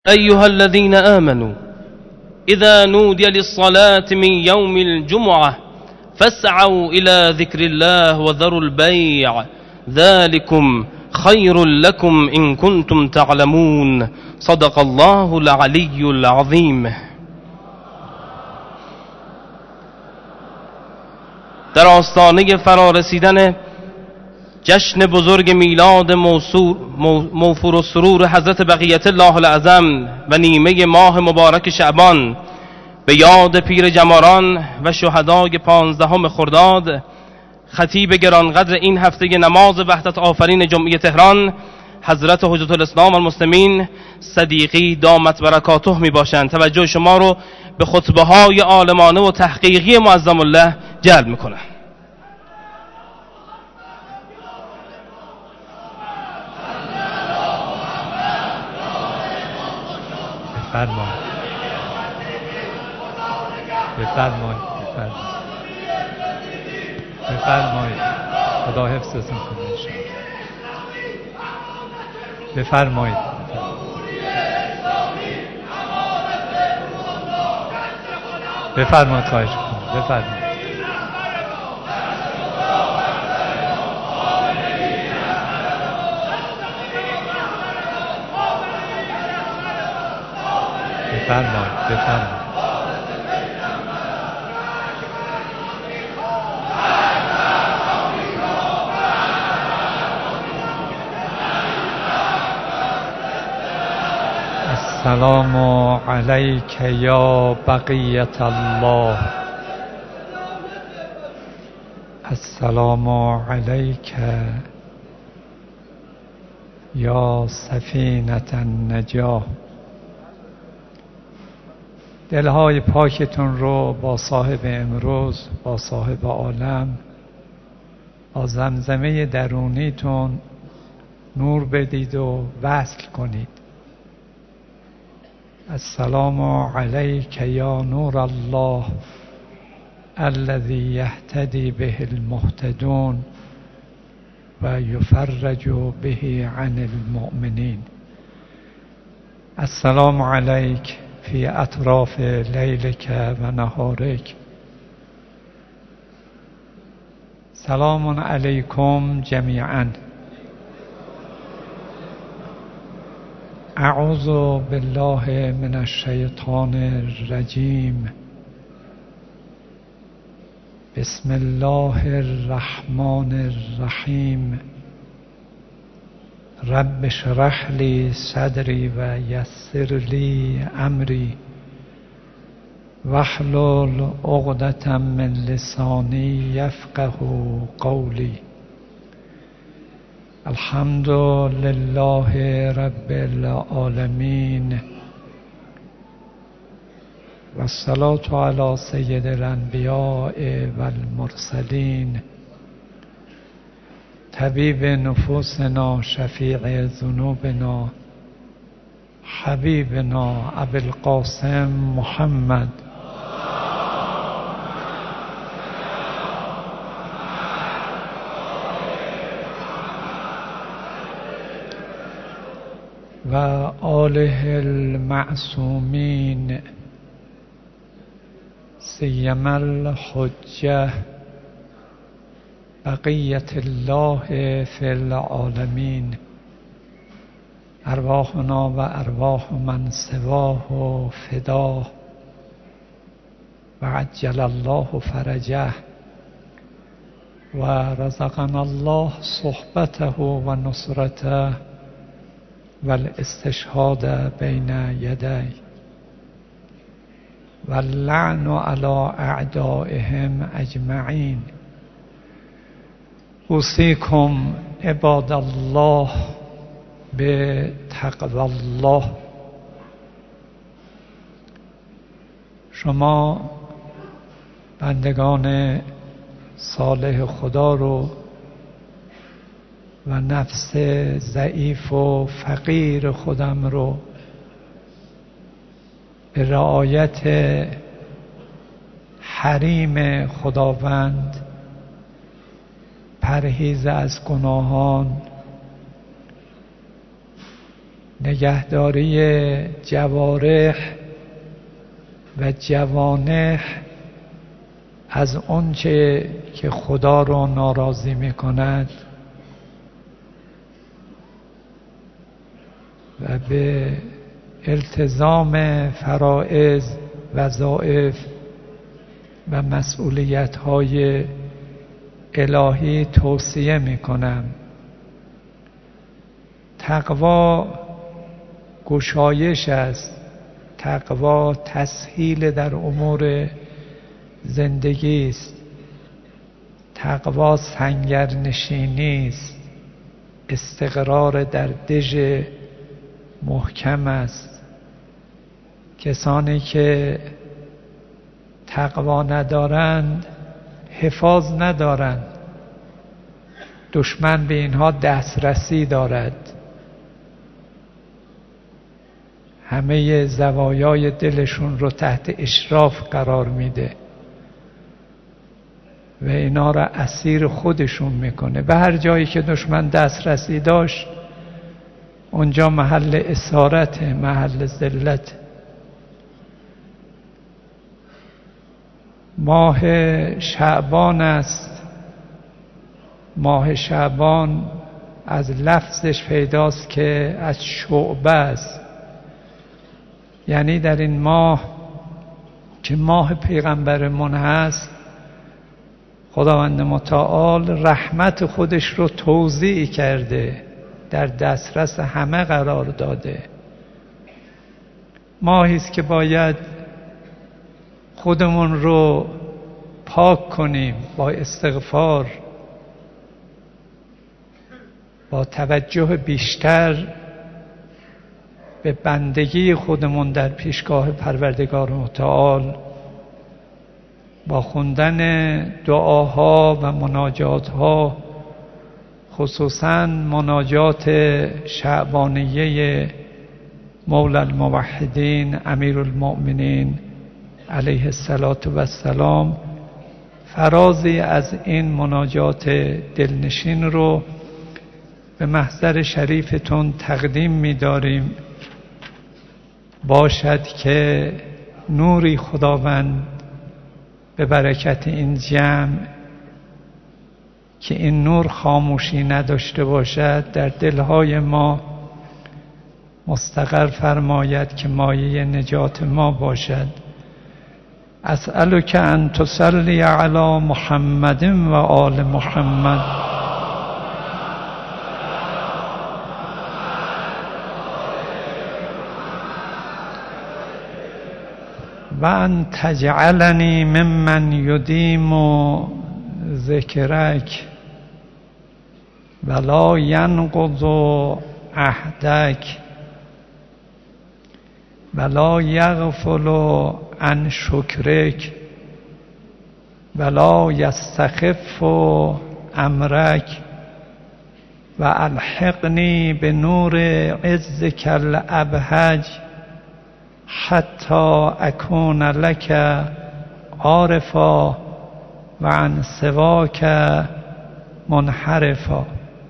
أيها الذين آمنوا إذا نودي للصلاة من يوم الجمعة فاسعوا إلى ذكر الله وذروا البيع ذلكم خير لكم إن كنتم تعلمون صدق الله العلي العظیم. در آستانه فرارسیدن جشن بزرگ میلاد موفور السرور حضرت بقیت الله العظم و نیمه ماه مبارک شعبان به یاد پیر جماران و شهدای 15 خرداد، خطیب گرانقدر این هفته نماز وحدت آفرین جمعه تهران حضرت حجت الاسلام المسلمین صدیقی دامت برکاته می باشند. توجه شما رو به خطبه های عالمانه و تحقیقی معظم الله جلب میکنه. بفرمایید خدا حفظتون کنه انشاءالله. بفرمایید خواهش کنم. بفرمایید. السلام علیک یا بقیت الله، السلام علیک یا سفینة النجاة. دلهای پاکتون رو با صاحب امروز، با صاحب عالم، با زمزمه درونیتون نور بدید و وصل کنید. السلام علیک یا نور الله الذی یهتدی به المهتدون و یفرج به عن المؤمنین. السلام علیک فی اطراف لیلک و نهارک. سلام علیکم جمیعا. اعوذ بالله من الشیطان الرجیم. بسم الله الرحمن الرحیم. رب اشرح لی صدری و یسر لی امری واحلل عقدة من لسانی یفقه قولی. الحمد لله رب العالمین و الصلاة علی سید الانبیاء و المرسلین طبیب نفوسنا شفیع ذنوبنا حبیبنا ابی القاسم محمد و آله المعصومین سیما الحجة بقیت الله فی العالمین. ارواحنا و ارواح من سواه و فداه و عجل الله فرجه و رزقنا الله صحبته و نصرته و الاستشهاد بین یدی و اللعن علی اعدائهم اجمعین. اوصیکم عباد الله به تقوی الله. شما بندگان صالح خدا رو و نفس ضعیف و فقیر خودم رو به رعایت حریم خداوند، پرهیز از گناهان نگهداری جوارح و جوانح از آنچه که خدا را ناراضی می‌کند و به التزام فرائض، وظایف و مسئولیت‌های الهی توصیه می‌کنم. تقوا گشایش است، تقوا تسهیل در امور زندگی است، تقوا سنگرنشینی است، استقرار در دژ محکم است. کسانی که تقوا ندارند حفاظ ندارند، دشمن به اینها دسترسی دارد، همه زوایای دلشون رو تحت اشراف قرار میده و اینا را اسیر خودشون میکنه. به هر جایی که دشمن دسترسی داشت اونجا محل اسارت، محل ذلت. ماه شعبان است. ماه شعبان از لفظش پیداست که از شعبه است، یعنی در این ماه که ماه پیغمبرمون هست، خداوند متعال رحمت خودش رو توزیع کرده، در دسترس همه قرار داده. ماهی است که باید خودمون رو پاک کنیم با استغفار، با توجه بیشتر به بندگی خودمون در پیشگاه پروردگار متعال، با خوندن دعاها و مناجاتها، خصوصا مناجات شعبانیه مولا الموحدین امیرالمؤمنین علیه السلام. فرازی از این مناجات دلنشین رو به محضر شریفتون تقدیم می‌داریم. باشد که نوری خداوند به برکت این جمع، که این نور خاموشی نداشته باشد، در دلهای ما مستقر فرماید که مایه نجات ما باشد. اسألک ان تصلی علی محمد و آل محمد و ان تجعلنی ممن یدیم ذکرک ولا ینقض عهدک ولا یغفل عن شکرک ولا یستخف امرک و الحقنی به نور عزک الابهج حتی اکون لک عارفا و عن سواک منحرفا.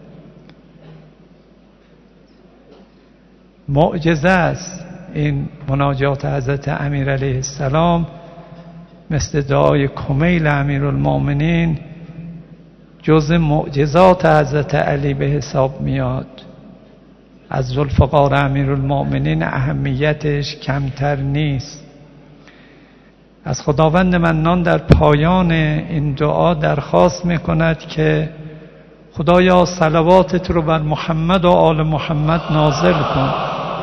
معجزه است این مناجات حضرت امیر علیه السلام، مثل دعای کمیل امیرالمؤمنین جز معجزات حضرت علی به حساب میاد. از ذوالفقار امیرالمؤمنین اهمیتش کمتر نیست. از خداوند منان در پایان این دعا درخواست میکند که خدایا صلواتت رو بر محمد و آل محمد نازل کن.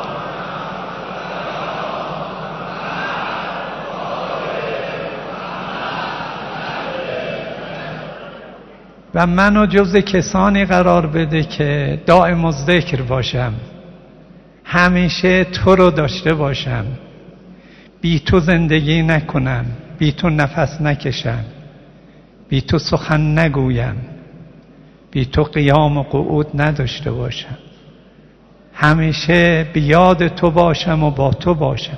و منو جز کسانی قرار بده که دائم الذکر باشم، همیشه تو رو داشته باشم، بی تو زندگی نکنم، بی تو نفس نکشم، بی تو سخن نگویم، بی تو قیام و قعود نداشته باشم، همیشه بیاد تو باشم و با تو باشم.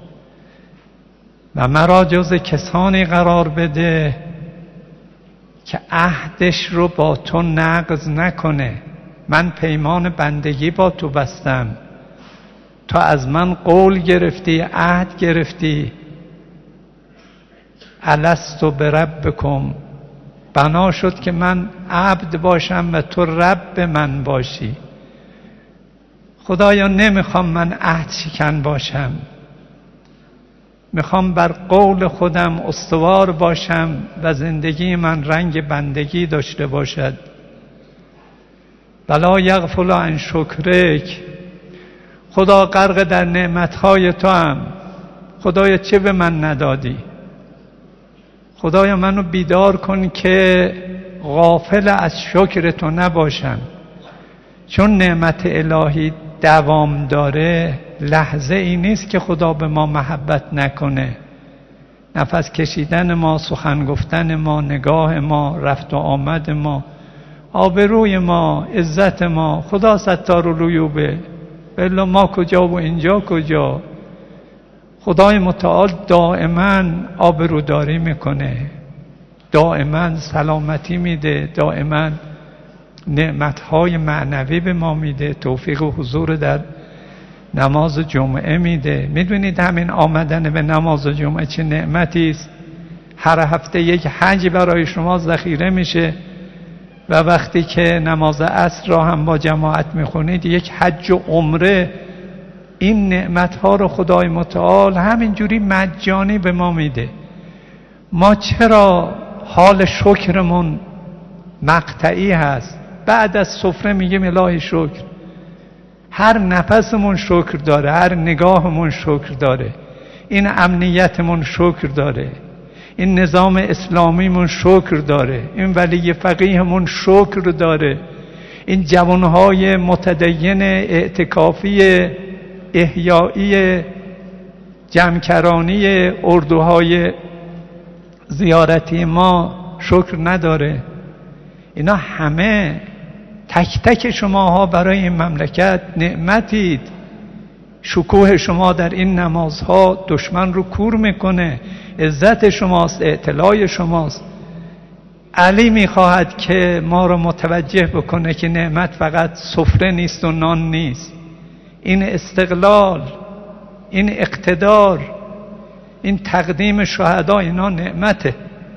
و مرا جز کسانی قرار بده که عهدش رو با تو نقض نکنه. من پیمان بندگی با تو بستم، تو از من قول گرفتی، عهد گرفتی، الست بربکم، بنا شد که من عبد باشم و تو رب من باشی. خدایا نمیخوام من عهد شکن باشم، میخوام بر قول خودم استوار باشم و زندگی من رنگ بندگی داشته باشد. ولا یغفل عن شکرک، خدا غرق در نعمتهای تو هم. خدایا چه به من ندادی؟ خدایا منو بیدار کن که غافل از شکر تو نباشم، چون نعمت الهی دوام داره. لحظه ای نیست که خدا به ما محبت نکنه. نفس کشیدن ما، سخن گفتن ما، نگاه ما، رفت و آمد ما، آبروی ما، عزت ما، خدا ستار العیوبه. بلا ما کجا و اینجا کجا؟ خدای متعال دائما آبروداری میکنه، دائما سلامتی میده، دائما نعمتهای معنوی به ما میده، توفیق و حضور در نماز جمعه میده. میدونید همین آمدن به نماز جمعه چه نعمتی است. هر هفته یک حج برای شما ذخیره میشه و وقتی که نماز عصر را هم با جماعت میخونید یک حج و عمره، این نعمتها رو خدای متعال همینجوری مجانی به ما میده. ما چرا حال شکرمون مقطعی هست؟ بعد از سفره میگیم الهی شکر. هر نفسمون شکر داره، هر نگاهمون شکر داره، این امنیتمون شکر داره، این نظام اسلامیمون شکر داره، این ولی فقیهمون شکر داره، این جوانهای متدین اعتکافی احیایی جمعکرانی اردوهای زیارتی ما شکر نداره. اینا همه تک تک شماها برای این مملکت نعمتید. شکوه شما در این نمازها دشمن رو کور میکنه، عزت شماست، اعتلاع شماست. علی میخواهد که ما رو متوجه بکنه که نعمت فقط سفره نیست و نان نیست. این استقلال، این اقتدار، این تقدیم شهدا، اینا نعمته.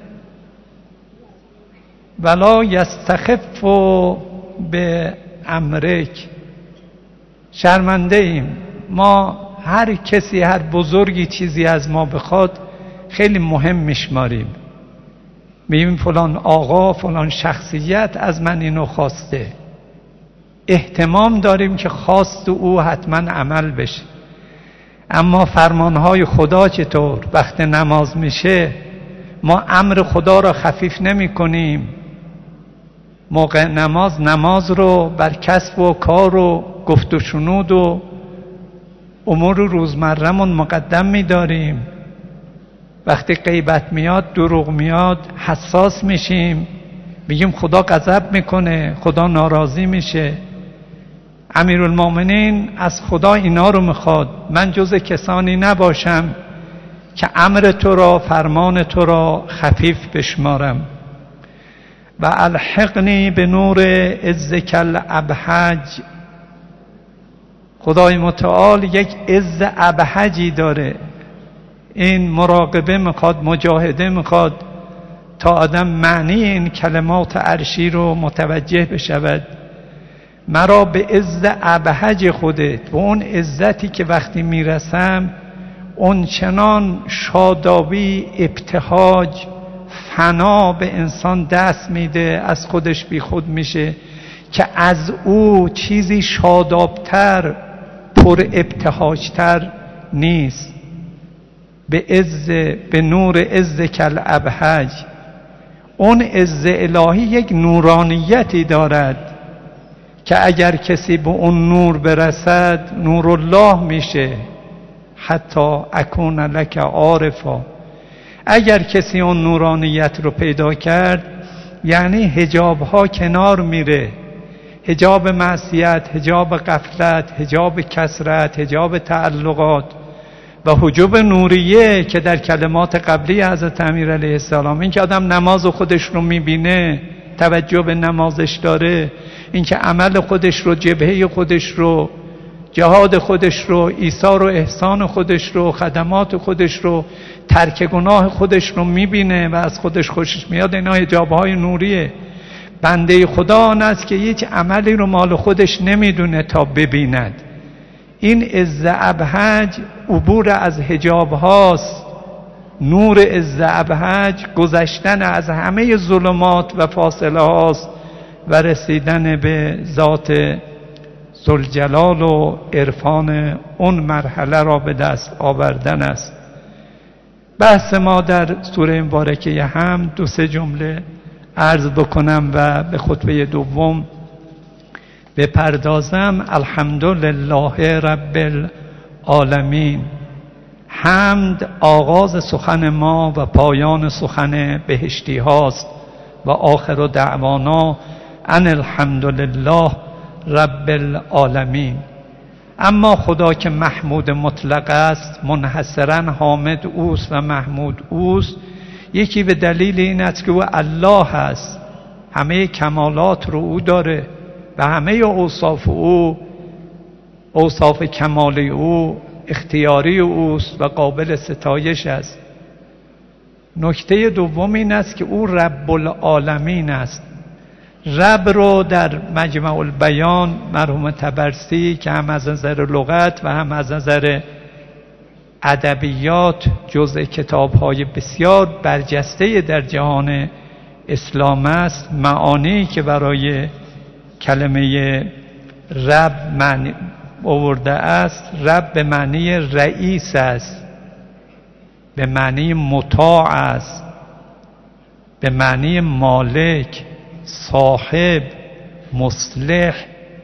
ولا یستخف به امرک، شرمنده ایم ما. هر کسی، هر بزرگی چیزی از ما بخواد خیلی مهم میشماریم، میگیم فلان آقا، فلان شخصیت از من اینو خواسته. اهتمام داریم که خواست او حتما عمل بشه. اما فرمانهای خدا چطور؟ وقت نماز میشه ما امر خدا را خفیف نمی کنیم. موقع نماز رو بر کسب و کار و گفت و شنود و امور روزمره‌مون مقدم می‌داریم. وقتی غیبت میاد، دروغ میاد، حساس میشیم، میگیم خدا غضب میکنه، خدا ناراضی میشه. امیرالمومنین از خدا اینا رو میخواد. من جز کسانی نباشم که امر تو را، فرمان تو را خفیف بشمارم. و الحقنی به نور عزک الابهج، خدای متعال یک عز ابهجی داره. این مراقبه میخواد، مجاهده میخواد تا آدم معنی این کلمات عرشی رو متوجه بشود. مرا به عز ابهج خودت، به اون عزتی که وقتی میرسم اون چنان شادابی، ابتهاج، فنا به انسان دست میده، از خودش بی خود میشه که از او چیزی شادابتر، پر ابتهاجتر نیست. به نور عزک الابهج، اون عز الهی یک نورانیتی دارد که اگر کسی به اون نور برسد نور الله میشه. حتی اکون لک عارفا، اگر کسی اون نورانیت رو پیدا کرد یعنی حجاب ها کنار میره. حجاب معصیت، حجاب غفلت، حجاب کثرت، حجاب تعلقات و حجاب نوریه که در کلمات قبلی حضرت امیر علیه السلام، این که آدم نماز خودش رو میبینه، توجه به نمازش داره، این که عمل خودش رو، جبهه خودش رو جهاد خودش رو، ایثار و احسان خودش رو، خدمات خودش رو، ترک گناه خودش رو میبینه و از خودش خوشش میاد. اینا حجاب‌های نوریه. بنده خدا آن است که هیچ عملی رو مال خودش نمیدونه تا ببیند. این عز ابهج عبور از حجاب هاست. نور عز ابهج گذشتن از همه ظلمات و فاصله هاست و رسیدن به ذات ذوالجلال و عرفان اون مرحله را به دست آوردن است. بحث ما در سوره مبارکه حمد 2-3 جمله عرض بکنم و به خطبه دوم بپردازم. الحمدلله رب العالمین. حمد آغاز سخن ما و پایان سخن بهشتی هاست و آخر دعوانا ان الحمدلله رب العالمین. اما خدا که محمود مطلق است، منحصرا حامد اوست و محمود اوست. یکی به دلیل این است که او الله هست، همه کمالات رو او داره و همه اوصاف او، اوصاف کمالی او اختیاری اوست و قابل ستایش است. نکته دوم این است که او رب العالمین است. رب رو در مجمع البیان مرحوم طبرسی که هم از نظر لغت و هم از نظر ادبیات جزء کتاب‌های بسیار برجسته در جهان اسلام است، معانی که برای کلمه رب معنی آورده است. رب به معنی رئیس است، به معنی مطاع است، به معنی مالک، صاحب، مصلح،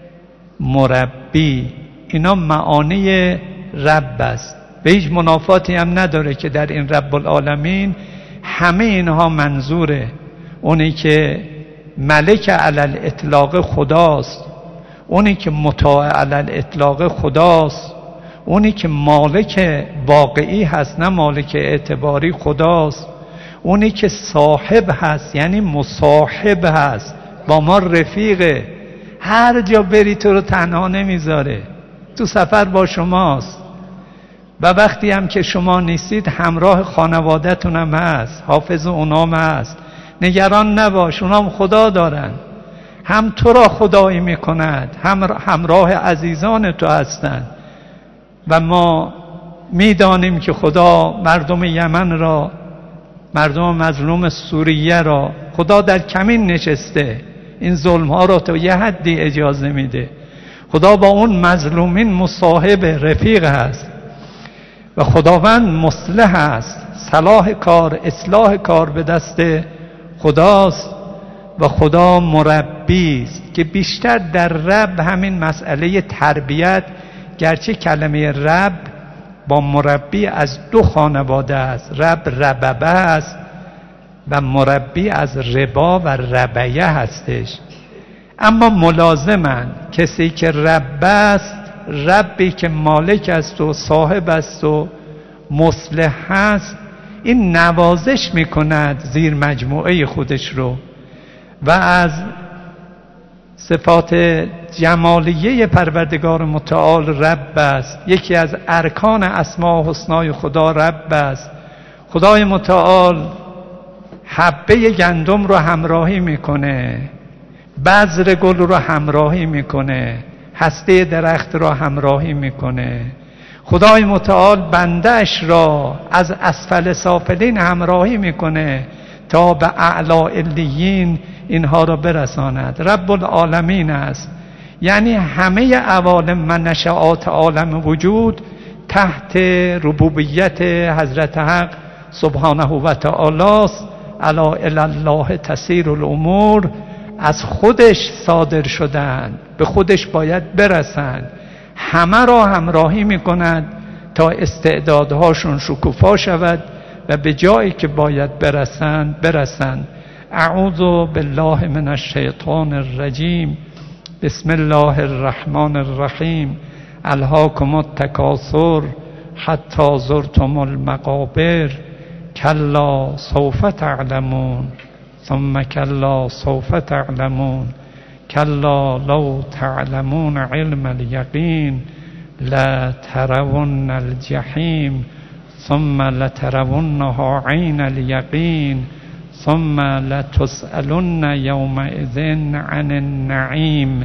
مربی. اینا معانی رب است. به هیچ منافاتی هم نداره که در این رب العالمین همه اینها منظوره. اونی که ملک علی الاطلاق خداست، اونی که مطاع علی الاطلاق خداست، اونی که مالک واقعی هست نه مالک اعتباری خداست، اونی که صاحب هست یعنی مصاحب هست، با ما رفیقه، هر جا بری تو رو تنها نمیذاره، تو سفر با شماست و وقتی هم که شما نیستید همراه خانواده‌تون هم هست، حافظ اونام هست. نگران نباش، اونام خدا دارن، هم تو را خدایی میکند، هم همراه عزیزان تو هستند. و ما میدانیم که خدا مردم یمن را، مردم مظلوم سوریه را، خدا در کمین نشسته، این ظلم ها را تا یه حدی اجازه میده. خدا با اون مظلومین مصاحب، رفیق هست و خداوند مصلح است. صلاح کار، اصلاح کار به دست خداست و خدا مربی است که بیشتر در رب همین مسئله تربیت، گرچه کلمه رب با مربی از دو خانواده است، رب رببه است و مربی از ربا و ربیه هستش، اما ملازمن. کسی که رب است، ربی که مالک است و صاحب است و مصلح است، این نوازش میکند زیر مجموعه خودش رو و از صفات جمالیه پروردگار متعال رب است. یکی از ارکان اسماء حسنای خدا رب است. خدای متعال حبه گندم رو همراهی میکنه، بذر گل رو همراهی میکنه، هسته درخت رو همراهی میکنه. خدای متعال بنده‌اش را از اسفل سافلین همراهی میکنه تا به اعلی علیین اینها را برساند. رب العالمین است، یعنی همه عوالم و نشآت عالم وجود تحت ربوبیت حضرت حق سبحانه و تعالی است. الا الی الله تسیر الامور، از خودش صادر شدند، به خودش باید برسند. همه را همراهی میکنند تا استعدادهاشون شکوفا شود و به جایی که باید برسند. اعوذ بالله من الشیطان الرجیم. بسم الله الرحمن الرحیم. الهاکم التکاثر حتی زرتم المقابر کلا سوف تعلمون ثم کلا سوف تعلمون کلا لو تعلمون علم الیقین لترون الجحیم ثم لترونها عین الیقین ثم لتسألن یومئذ عن النعیم.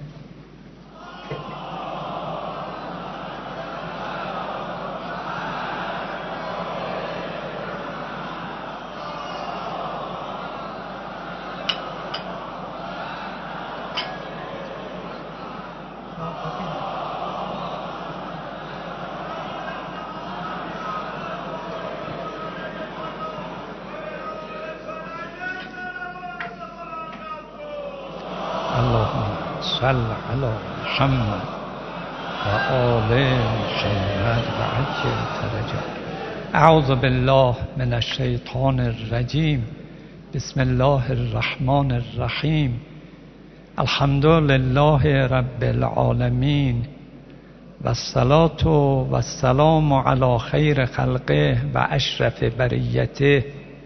صل علی محمد و آل محمد و عجل فرجهم. اعوذ بالله من الشیطان الرجیم. بسم الله الرحمن الرحیم. الحمد لله رب العالمین و الصلاة و السلام علی خیر خلقه و اشرف بریته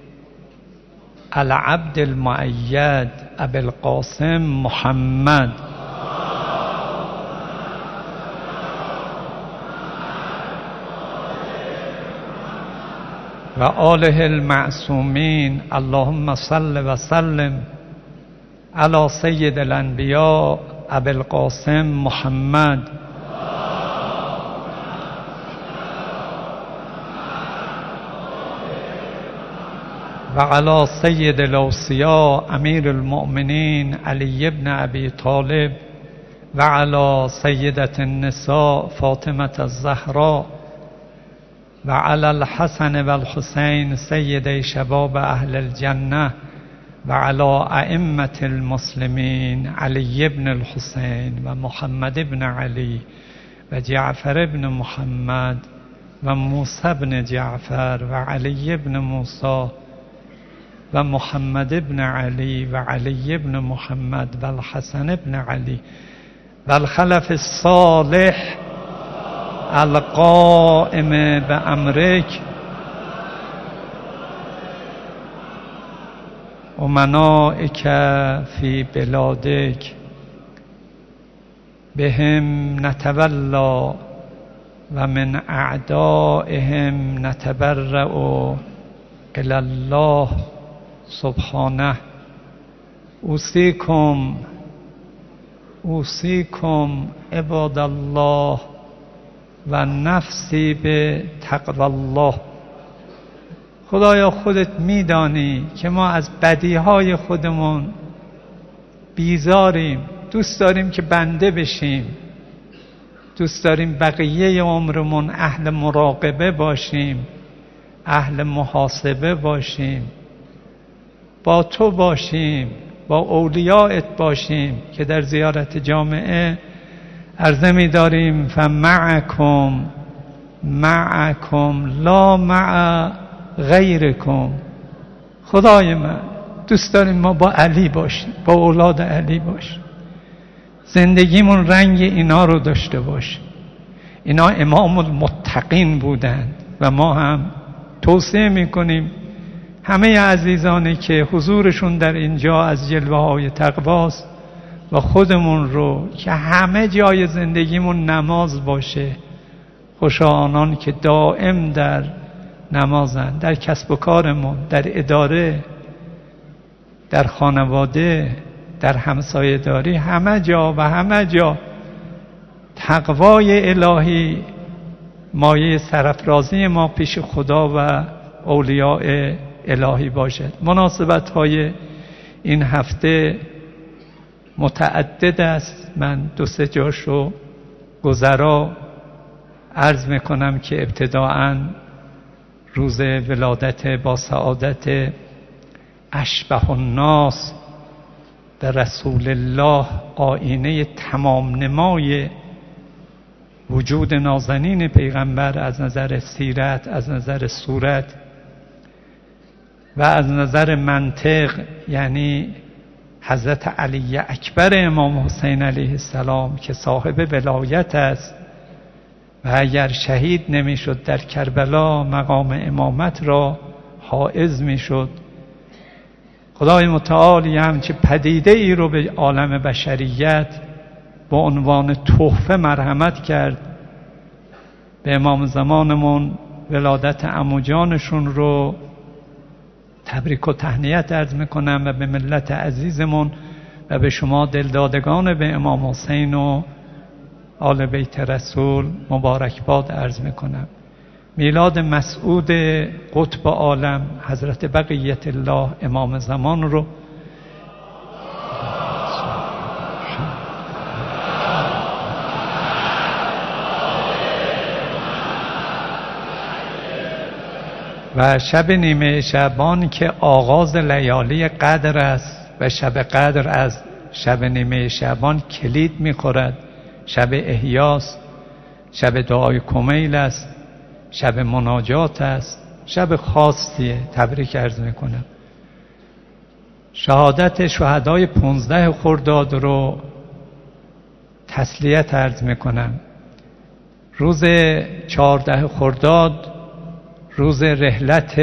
العبد المؤید ابی القاسم محمد و آله المعصومین. اللهم صل و سلم علی سید الانبیاء ابی القاسم محمد و علی سید الاوصیاء امیر المؤمنین علی بن ابی طالب و علی سیدة النساء فاطمة الزهراء و علی الحسن و الحسین سیدی شباب اهل الجنه و علی ائمة المسلمین علی بن الحسین و محمد بن علی و جعفر بن محمد و موسی بن جعفر و علی بن موسی و محمد بن علی و علی بن محمد و الحسن بن علی و الخلف الصالح القائم بأمرک امنائک فی بلادک بهم نتولا و من اعدائهم نتبرأ الی الله سبحانه. اوصیکم عباد الله و نفسی به تقوی الله. خدایا خودت میدانی که ما از بدیهای خودمون بیزاریم، دوست داریم که بنده بشیم، دوست داریم بقیه عمرمون اهل مراقبه باشیم، اهل محاسبه باشیم، با تو باشیم، با اولیاءت باشیم که در زیارت جامعه عرضه می داریم فمعکم لا مع غیرکم. خدای من دوست داریم ما با علی باشیم، با اولاد علی باشیم، زندگیمون رنگ اینا رو داشته باشه. اینا امام المتقین بودند و ما هم توصیه میکنیم همه عزیزانی که حضورشون در اینجا از جلوه های تقواست و خودمون رو که همه جای زندگیمون نماز باشه. خوشا آنان که دائم در نمازن، در کسب و کارمون، در اداره، در خانواده، در همسایه‌داری، همه جا تقوای الهی مایه سرافرازی ما پیش خدا و اولیاء الهی باشد. مناسبت‌های این هفته متعدد است. من 2-3 جاشو گذرا عرض میکنم که ابتداءً روز ولادت با سعادت اشبه الناس به رسول الله، آینه تمام نمای وجود نازنین پیغمبر از نظر سیرت، از نظر صورت و از نظر منطق، یعنی حضرت علی اکبر امام حسین علیه السلام که صاحب ولایت است و اگر شهید نمیشد در کربلا مقام امامت را حائز میشد. خدای متعال همچه پدیده ای رو به عالم بشریت با عنوان تحفه مرحمت کرد به امام زمانمون ولادت عمو جانشون رو تبریک و تهنیت عرض میکنم و به ملت عزیزمون و به شما دلدادگان به امام حسین و آل بیت رسول مبارکباد عرض میکنم. میلاد مسعود قطب عالم حضرت بقیت الله امام زمان رو و شب نیمه شعبان که آغاز لیالی قدر است و شب قدر از شب نیمه شعبان کلید میخورد. شب احیاست، شب دعای کمیل است، شب مناجات است، شب خاصیه. تبریک عرض میکنم. شهادت شهدای 15 خرداد رو تسلیت عرض میکنم. روز 14 خرداد روز رحلت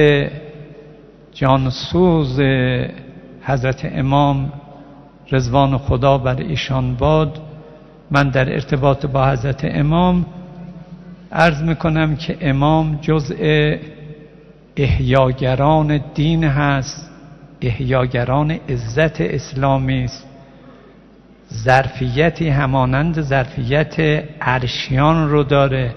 جانسوز حضرت امام رضوان خدا بر ایشان باد، من در ارتباط با حضرت امام عرض میکنم که امام جزء احیاگران دین هست، احیاگران عزت اسلامی است. ظرفیتی همانند ظرفیت عرشیان رو داره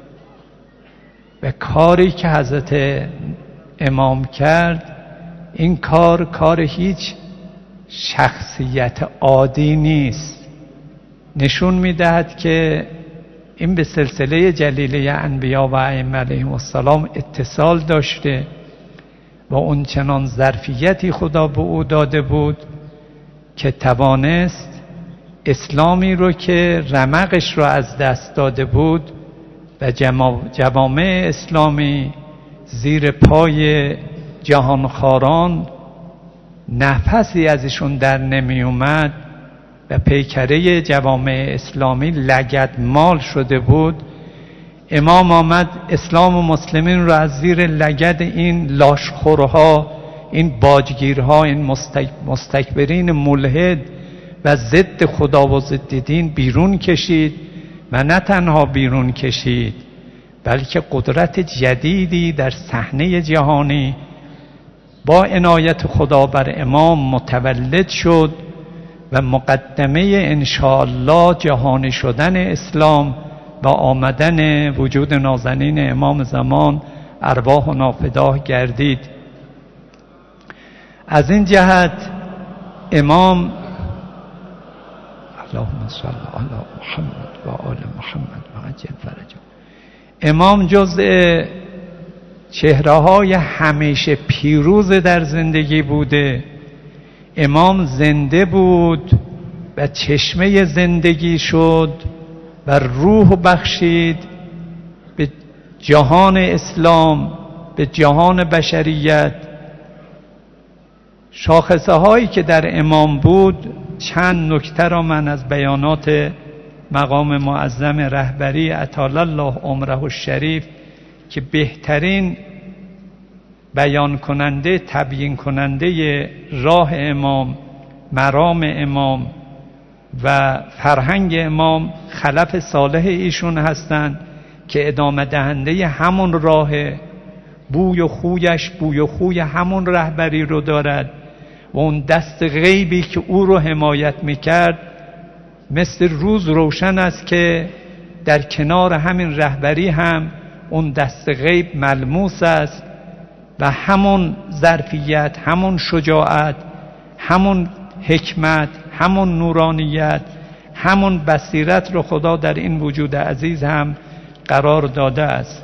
و کاری که حضرت امام کرد این کار هیچ شخصیت عادی نیست. نشون میدهد که این به سلسله جلیله انبیا و ائمه علیهم السلام اتصال داشته و اون چنان ظرفیتی خدا به او داده بود که توانست اسلامی رو که رمقش رو از دست داده بود و جوامع اسلامی زیر پای جهانخواران نفسی ازشون در نمی اومد و پیکره جوامع اسلامی لگدمال شده بود، امام آمد اسلام و مسلمین رو از زیر لگد این لاشخورها، این باجگیرها، این مستکبرین ملحد و ضد خدا و ضد دین بیرون کشید و نه تنها بیرون کشید بلکه قدرت جدیدی در صحنه جهانی با عنایت خدا بر امام متولد شد و مقدمه انشاءالله جهانی شدن اسلام و آمدن وجود نازنین امام زمان ارواح و نافداه گردید. از این جهت امام اللهم صل علی محمد و آل محمد و عجل فرجهم، امام جزء چهره‌های همیشه پیروز در زندگی بوده. امام زنده بود و چشمه زندگی شد و روح بخشید به جهان اسلام، به جهان بشریت. شاخصه هایی که در امام بود چند نکته را من از بیانات مقام معظم رهبری اطال الله عمره الشریف که بهترین بیان کننده، تبیین کننده راه امام، مرام امام و فرهنگ امام خلف صالح ایشون هستند که ادامه دهنده همون راه، بوی و خویش بوی و خوی همون رهبری رو دارد و اون دست غیبی که او رو حمایت میکرد مثل روز روشن است که در کنار همین رهبری هم اون دست غیب ملموس است و همون ظرفیت، همون شجاعت، همون حکمت، همون نورانیت، همون بصیرت رو خدا در این وجود عزیز هم قرار داده است.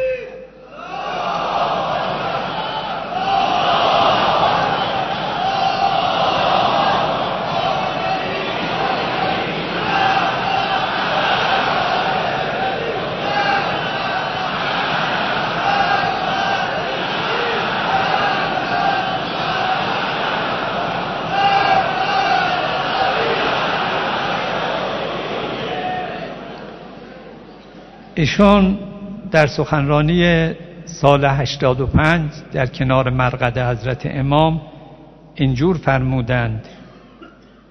ایشون در سخنرانی سال 85 در کنار مرقد حضرت امام اینجور فرمودند: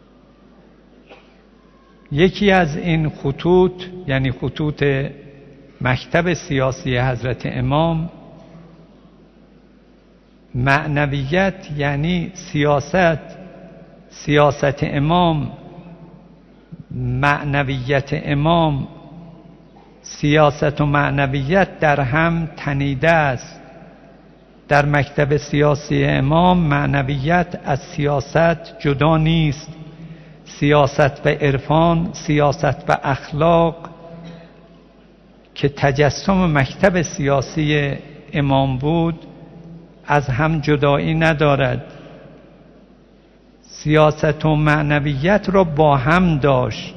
یکی از این خطوط، یعنی خطوط مکتب سیاسی حضرت امام، معنویت یعنی سیاست امام، معنویت امام، سیاست و معنویت در هم تنیده است. در مکتب سیاسی امام معنویت از سیاست جدا نیست. سیاست و عرفان، سیاست و اخلاق که تجسم مکتب سیاسی امام بود از هم جدایی ندارد. سیاست و معنویت را با هم داشت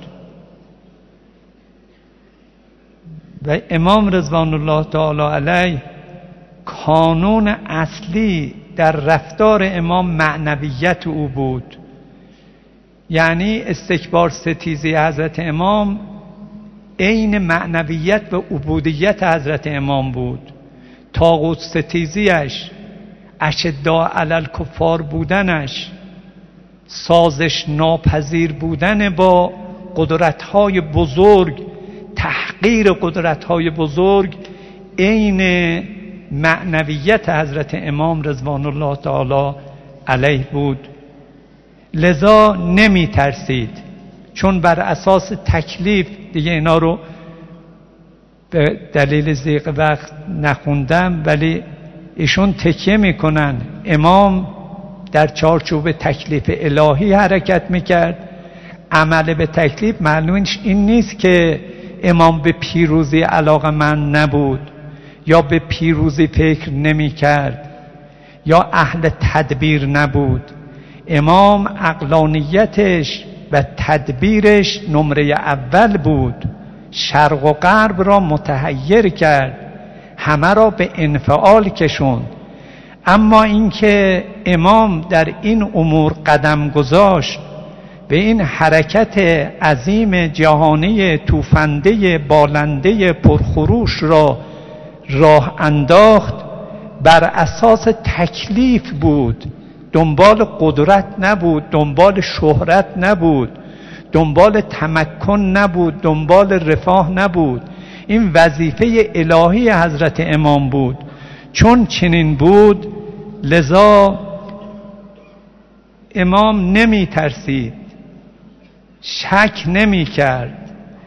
و امام رضوان الله تعالی علیه کانون اصلی در رفتار امام معنویت او بود. یعنی استکبار ستیزی حضرت امام عین معنویت و عبودیت حضرت امام بود. طاغوت ستیزیش، اشداء علی الکفار بودنش، سازش ناپذیر بودن با قدرت‌های بزرگ، تحقیر قدرت‌های بزرگ عین معنویت حضرت امام رضوان الله تعالی علیه بود. لذا نمی ترسید، چون بر اساس تکلیف، دیگه اینا رو به دلیل ضیق وقت نخوندم، ولی ایشون تکیه میکنن امام در چارچوب تکلیف الهی حرکت میکرد. عمل به تکلیف معلومش این نیست که امام به پیروزی علاقه‌مند نبود یا به پیروزی فکر نمیکرد یا اهل تدبیر نبود. امام عقلانیتش و تدبیرش نمره اول بود. شرق و غرب را متحیر کرد، همه را به انفعال کشوند. اما اینکه امام در این امور قدم گذاشت، به این حرکت عظیم جهانی توفنده بالنده پرخروش را راه انداخت، بر اساس تکلیف بود. دنبال قدرت نبود، دنبال شهرت نبود، دنبال تمکن نبود، دنبال رفاه نبود. این وظیفه الهی حضرت امام بود. چون چنین بود، لذا امام نمی ترسید، شک نمی کرد،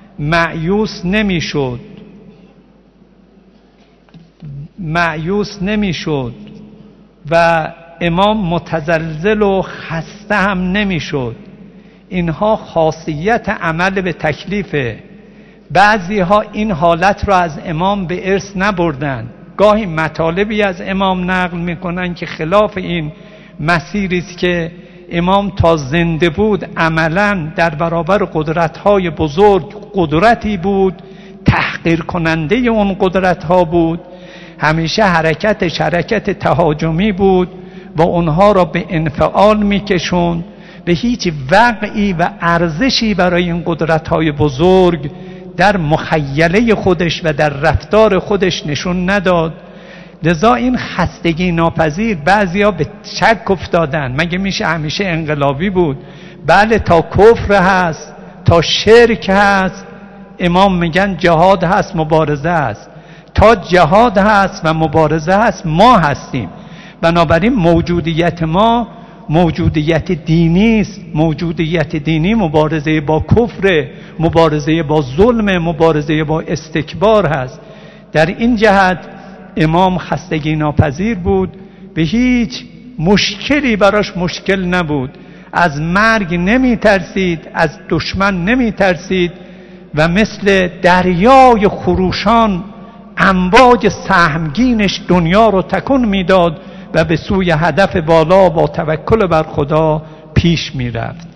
مایوس نمی شد و امام متزلزل و خسته هم نمی شد. اینها خاصیت عمل به تکلیفه. بعضی ها این حالت را از امام به ارث نبردن. گاهی مطالبی از امام نقل میکنن که خلاف این مسیری است که امام تا زنده بود عملا در برابر قدرت‌های بزرگ قدرتی بود، تحقیر کننده اون قدرت‌ها بود. همیشه حرکتش حرکت تهاجمی بود و اونها را به انفعال میکشوند. به هیچ وقعی و ارزشی برای این قدرت‌های بزرگ در مخیله خودش و در رفتار خودش نشون نداد. لذا این خستگی ناپذیر، بعضیا به شک افتادن مگه میشه همیشه انقلابی بود؟ بله، تا کفر هست، تا شرک هست. امام میگن جهاد هست، مبارزه هست. تا جهاد هست و مبارزه هست ما هستیم. بنابراین موجودیت ما موجودیت دینی است. موجودیت دینی مبارزه با کفر، مبارزه با ظلم، مبارزه با استکبار هست. در این جهت امام خستگی ناپذیر بود، به هیچ مشکلی براش مشکل نبود. از مرگ نمی ترسید، از دشمن نمی ترسید و مثل دریای خروشان امواج سهمگینش دنیا رو تکون میداد و به سوی هدف بالا با توکل بر خدا پیش می رفت.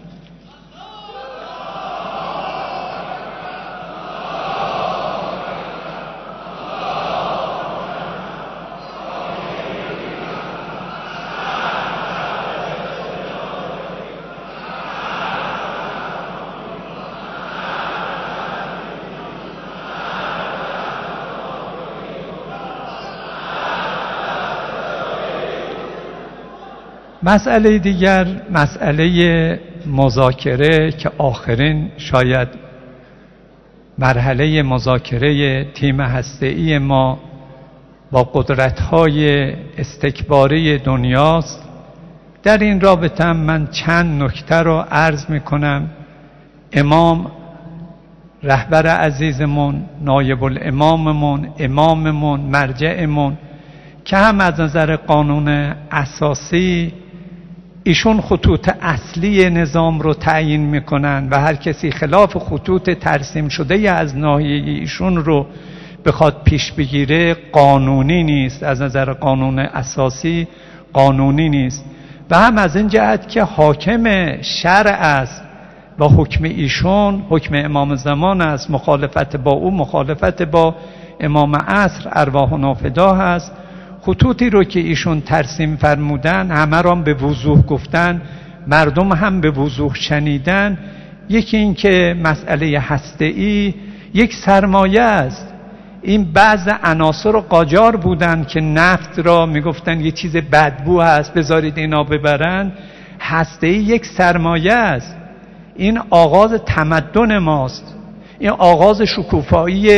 مسئله دیگر، مسئله مذاکره که آخرین شاید مرحله مذاکره تیم هسته‌ای ما با قدرت‌های استکباری دنیاست. در این رابطه من چند نکته رو عرض می‌کنم. امام رهبر عزیزمون، نایب الاماممون، اماممون، مرجعمون که هم از نظر قانون اساسی ایشون خطوط اصلی نظام رو تعیین میکنن و هر کسی خلاف خطوط ترسیم شده از ناحیه ایشون رو بخواد پیش بگیره قانونی نیست، از نظر قانون اساسی قانونی نیست. و هم از این جهت که حاکم شرع است و حکم ایشون حکم امام زمان است، مخالفت با او مخالفت با امام عصر ارواحنا فدا هست. خطوطی رو که ایشون ترسیم فرمودن همه را به وضوح گفتن، مردم هم به وضوح شنیدن. یکی این که مسئله هسته‌ای یک سرمایه است. این بعض عناصر رو قاجار بودن که نفت را میگفتن یه چیز بدبو هست بذارید اینا ببرن. هسته‌ای یک سرمایه است. این آغاز تمدن ماست، این آغاز شکوفایی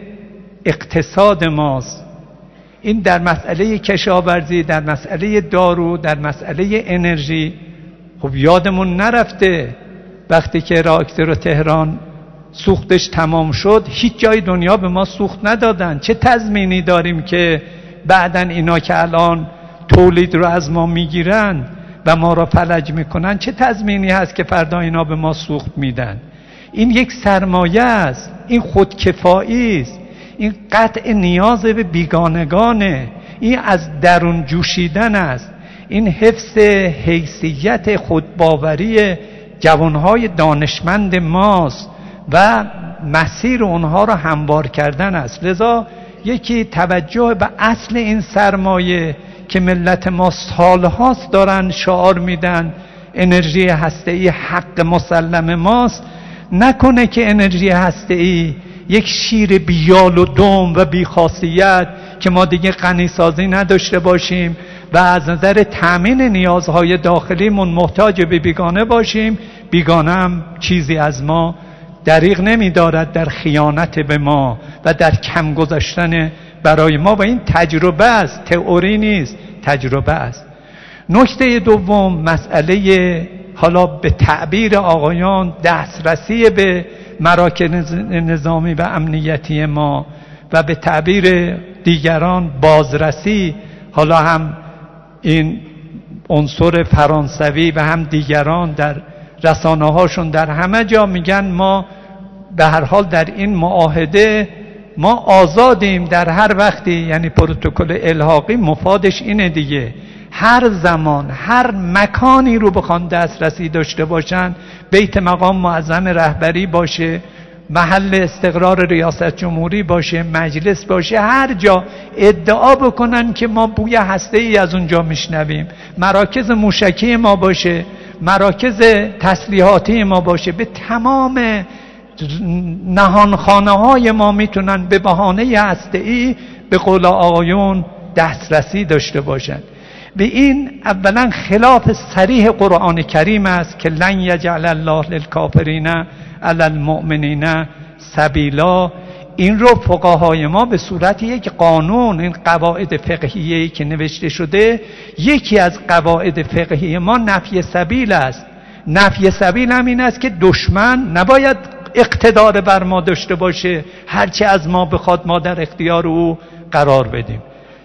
اقتصاد ماست. این در مسئله کشاورزی، در مسئله دارو، در مسئله انرژی. خب یادمون نرفته وقتی که راکتور تهران سوختش تمام شد هیچ جای دنیا به ما سوخت ندادن. چه تضمینی داریم که بعدن اینا که الان تولید رو از ما میگیرن و ما را فلج میکنن چه تضمینی هست که فردا اینا به ما سوخت میدن؟ این یک سرمایه است، این خودکفایی است، این قطع نیاز به بیگانگانه، این از درون جوشیدن است، این حفظ حیثیت خودباوری جوانهای دانشمند ماست و مسیر اونها را هموار کردن است. لذا یکی توجه به اصل این سرمایه که ملت ما سالهاست دارن شعار میدن انرژی هسته‌ای حق مسلم ماست، نکنه که انرژی هسته‌ای یک شیر بیال و دم و بیخاصیت که ما دیگه غنیسازی نداشته باشیم و از نظر تامین نیازهای داخلیمون محتاج به بیگانه باشیم. بیگانه هم چیزی از ما دریغ نمی دارد در خیانت به ما و در کم گذاشتن برای ما و این تجربه است، تئوری نیست، تجربه است. نکته دوم مسئله حالا به تعبیر آقایان دسترسی به مراکز نظامی و امنیتی ما و به تعبیر دیگران بازرسی، حالا هم این عنصر فرانسوی و هم دیگران در رسانه هاشون در همه جا میگن ما به هر حال در این معاهده ما آزادیم در هر وقتی، یعنی پروتکل الحاقی مفادش اینه دیگه، هر زمان هر مکانی رو بخوان دسترسی داشته باشن، بیت مقام معظم رهبری باشه، محل استقرار ریاست جمهوری باشه، مجلس باشه، هر جا ادعا بکنن که ما بوی هسته‌ای از اونجا میشنویم، مراکز موشکی ما باشه، مراکز تسلیحاتی ما باشه، به تمام نهانخانه های ما میتونن به بهانه هسته‌ای به قول آقایون دسترسی داشته باشن. و این اولا خلاف صریح قرآن کریم است که لن یجعل الله للکافرین علی المؤمنین سبیلا. این رو فقهای ما به صورت یک قانون، این قواعد فقهیه‌ای که نوشته شده، یکی از قواعد فقهی ما نفی سبیل است. نفی سبیل هم این است که دشمن نباید اقتدار بر ما داشته باشه، هرچی از ما بخواد ما در اختیار او قرار بدیم.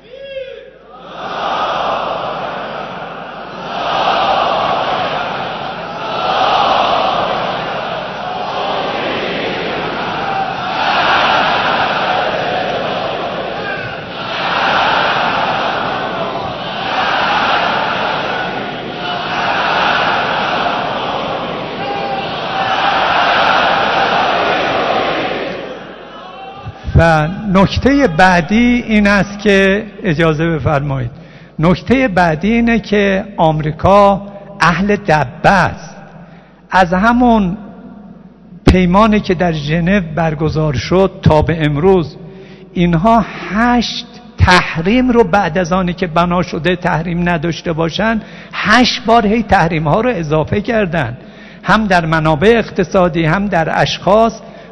و نکته بعدی این است که اجازه بفرمایید، نکته بعدی اینه که آمریکا اهل دبه است. از همون پیمانی که در ژنو برگزار شد تا به امروز اینها 8 تحریم رو بعد از آنی که بنا شده تحریم نداشته باشن 8 بار هی تحریم ها رو اضافه کردن، هم در منابع اقتصادی هم در اشخاص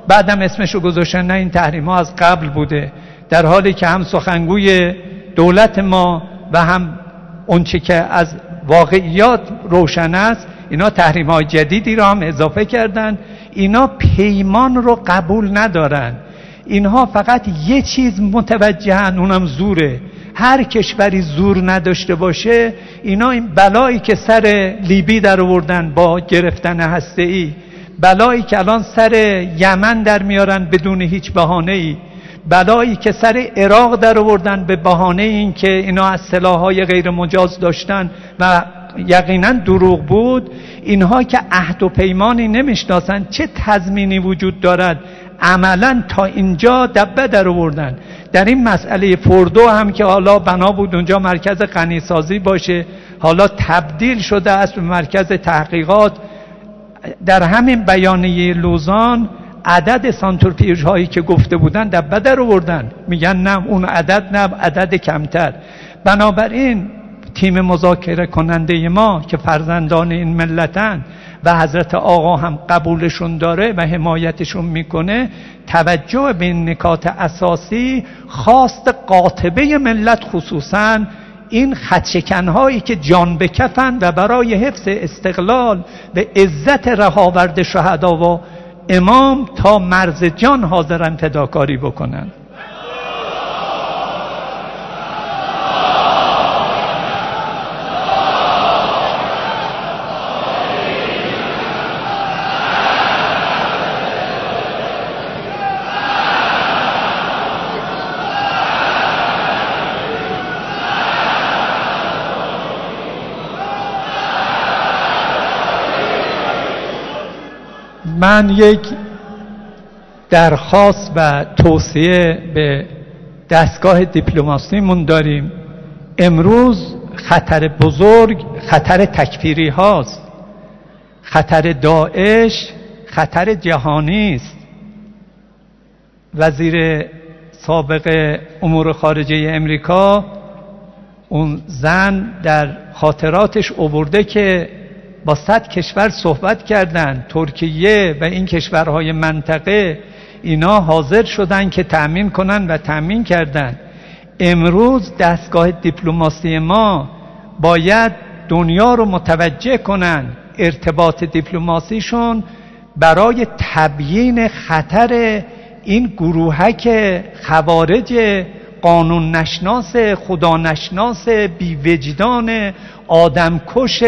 بعدم اسمشو گذاشتن نه این تحریم ها از قبل بوده، در حالی که هم سخنگوی دولت ما و هم اونچه که از واقعیات روشن است اینا تحریم های جدیدی رو هم اضافه کردن. اینا پیمان رو قبول ندارن، اینها فقط یه چیز متوجهن، اونم زوره. هر کشوری زور نداشته باشه، اینا این بلایی که سر لیبی در آوردن با گرفتن هسته‌ای، بلایی که الان سر یمن در میارن بدون هیچ بهانه‌ای، بلایی که سر عراق در آوردن به بهانه این که اینا از سلاح‌های غیر مجاز داشتن و یقینا دروغ بود، اینها که عهد و پیمانی نمیشناسن چه تضمینی وجود دارد عملا تا اینجا دبه در آوردن. در این مسئله فردو هم که حالا بنا بود اونجا مرکز غنیسازی باشه، حالا تبدیل شده است به مرکز تحقیقات. در همین بیانیه لوزان عدد سانتریفیوژ هایی که گفته بودن دبه در آوردن، میگن نه اون عدد، نه عدد کمتر. بنابراین تیم مذاکره کننده ما که فرزندان این ملتن و حضرت آقا هم قبولشون داره و حمایتشون میکنه، توجه به این نکات اساسی خواست قاطبه ملت، خصوصا این خدشکنهایی که جان به کفن و برای حفظ استقلال و عزت رهاورد شهدا و امام تا مرز جان حاضرن فداکاری بکنن. من یک درخواست و توصیه به دستگاه دیپلماسیمون داریم. امروز خطر بزرگ خطر تکفیری هاست، خطر داعش خطر جهانی است. وزیر سابق امور خارجه امریکا اون زن در خاطراتش آورده که با 100 کشور صحبت کردن، ترکیه و این کشورهای منطقه اینا حاضر شدن که تأمین کنن و تأمین کردن. امروز دستگاه دیپلماسی ما باید دنیا رو متوجه کنن، ارتباط دیپلماسیشون برای تبیین خطر این گروهک خوارج قانون نشناس، خدا نشناس، بی وجدان، آدمکش،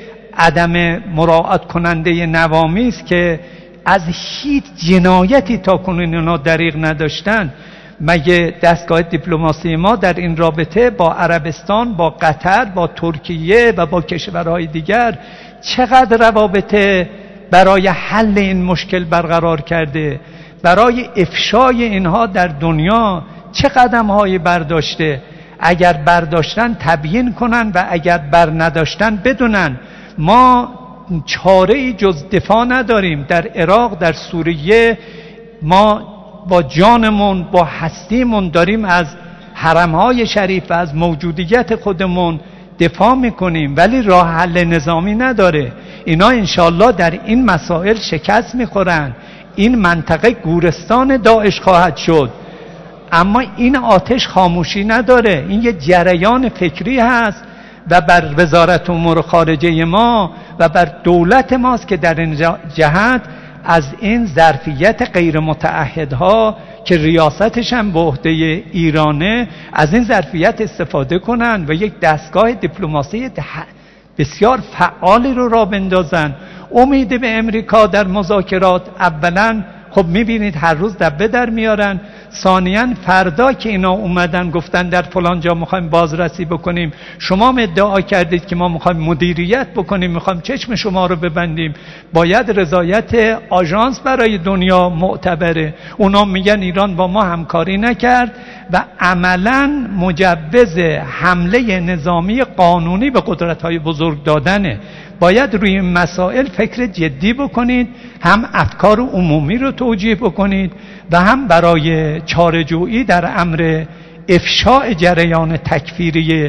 عدم مراعات کننده نوامی است که از هیچ جنایتی تا کنون اینا دریغ نداشتن. مگه دستگاه دیپلماسی ما در این رابطه با عربستان، با قطر، با ترکیه و با کشورهای دیگر چقدر روابط برای حل این مشکل برقرار کرده؟ برای افشای اینها در دنیا چه قدم‌هایی برداشته؟ اگر برداشتن تبیین کنن و اگر بر نداشتن بدونن ما چاره‌ای جز دفاع نداریم. در عراق، در سوریه ما با جانمون، با هستیمون داریم از حرمهای شریف و از موجودیت خودمون دفاع میکنیم، ولی راه حل نظامی نداره. اینا انشالله در این مسائل شکست میخورن. این منطقه گورستان داعش خواهد شد. اما این آتش خاموشی نداره، این یه جریان فکری هست و بر وزارت امور خارجه ما و بر دولت ماست که در این جهت از این ظرفیت غیر متعهدها که ریاستش هم به عهده ایرانه، از این ظرفیت استفاده کنن و یک دستگاه دیپلماسی بسیار فعالی رو راه بندازن. امید به امریکا در مذاکرات، اولا خب میبینید هر روز دبه در میارن. ثانیاً فردا که اینا اومدن گفتن در فلان جا میخوایم بازرسی بکنیم، شما ادعا کردید که ما میخوایم مدیریت بکنیم، میخوایم چشم شما رو ببندیم، باید رضایت آژانس برای دنیا معتبره. اونا میگن ایران با ما همکاری نکرد و عملاً مجوز حمله نظامی قانونی به قدرت‌های بزرگ دادنه. باید روی این مسائل فکر جدی بکنید، هم افکار عمومی رو توجیه بکنید و هم برای چاره‌جویی در امر افشاء جریان تکفیری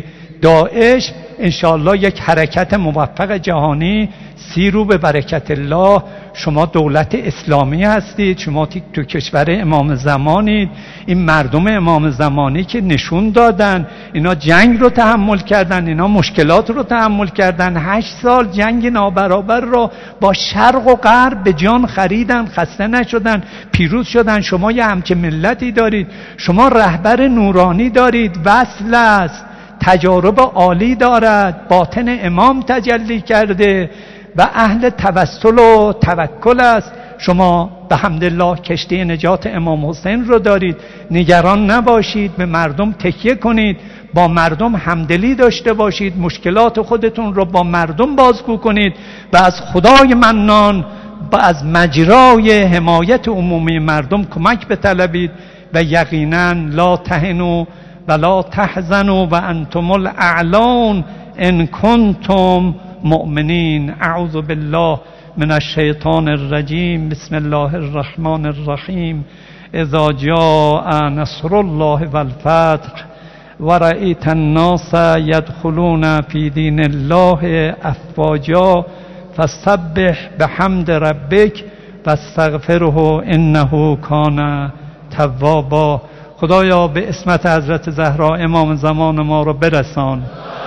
داعش انشاءالله یک حرکت موفق جهانی، سیرو به برکت الله. شما دولت اسلامی هستید، شما تو کشور امام زمانید. این مردم امام زمانی که نشون دادن اینا جنگ رو تحمل کردن، اینا مشکلات رو تحمل کردن، 8 سال جنگ نابرابر رو با شرق و غرب به جان خریدن، خسته نشدن، پیروز شدن. شما یه همچه ملتی دارید، شما رهبر نورانی دارید، وصل است، تجارب عالی دارد، باطن امام تجلی کرده و اهل توسل و توکل است. شما به حمدالله کشتی نجات امام حسین رو دارید. نگران نباشید، به مردم تکیه کنید، با مردم همدلی داشته باشید، مشکلات خودتون رو با مردم بازگو کنید و از خدای منان و از مجرای حمایت عمومی مردم کمک بطلبید و یقینا لا تهنوا ولا تحزنوا و انتم الاعلون ان کنتم مؤمنین. اعوذ بالله من الشیطان الرجیم. بسم الله الرحمن الرحیم. اذا جاء نصر الله والفتح ورأيت الناس يدخلون في دين الله افواجا فسبح بحمد ربك واستغفره انه كان توابا. خدایا به اسمت حضرت زهرا امام زمان ما رو برسان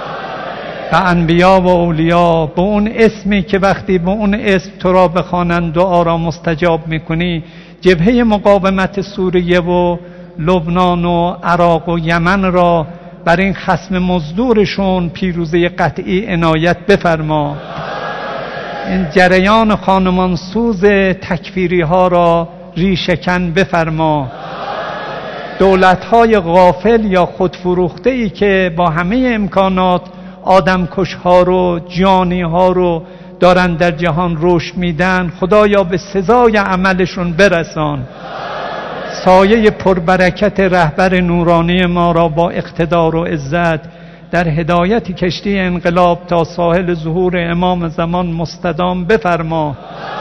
و انبیا و اولیا به اون اسمی که وقتی به اون اسم تو را بخوانند دعا را مستجاب میکنی. جبهه مقاومت سوریه و لبنان و عراق و یمن را بر این خصم مزدورشون پیروزی قطعی عنایت بفرما. این جریان خانمان سوز تکفیری ها را ریشه‌کن بفرما. دولت‌های غافل یا خودفروخته‌ای که با همه امکانات آدمکش‌ها رو، جانی‌ها رو دارن در جهان رشد میدن، خدایا به سزای عملشون برسان. سایه پربرکت رهبر نورانی ما را با اقتدار و عزت در هدایت کشتی انقلاب تا ساحل ظهور امام زمان مستدام بفرما.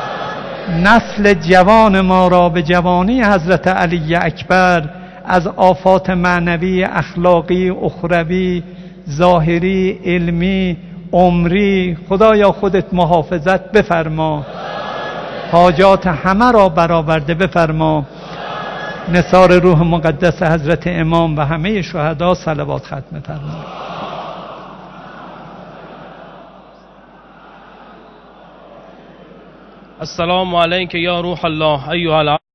نسل جوان ما را به جوانی حضرت علی اکبر از آفات معنوی، اخلاقی، اخروی، ظاهری، علمی، عمری خدایا خودت محافظت بفرما. حاجات همه را برآورده بفرما. نثار روح مقدس حضرت امام و همه شهدا صلوات ختم فرما. السلام علیک یا روح الله ایها